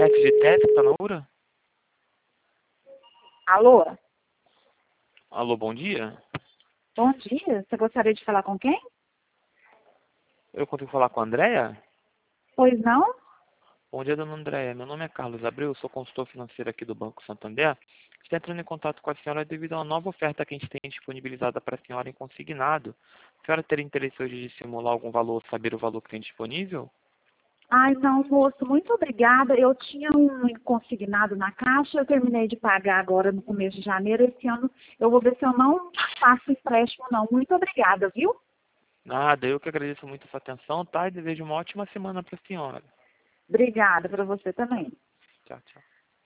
chefe de teste, tá na hora? Alô? Alô, bom dia. Bom dia. Você gostaria de falar com quem? Eu consigo falar com a Andréia? Pois não? Bom dia, dona Andréia. Meu nome é Carlos Abreu, sou consultor financeiro aqui do Banco Santander. Estou entrando em contato com a senhora devido a uma nova oferta que a gente tem disponibilizada para a senhora em consignado. A senhora teria interesse hoje de simular algum valor, saber o valor que tem disponível? Ai, não, moço, muito obrigada. Eu tinha um consignado na caixa, eu terminei de pagar agora no começo de janeiro. Esse ano eu vou ver se eu não faço empréstimo, não. Muito obrigada, viu? Nada, eu que agradeço muito a sua atenção, tá? E desejo uma ótima semana para a senhora. Obrigada para você também. Tchau, tchau.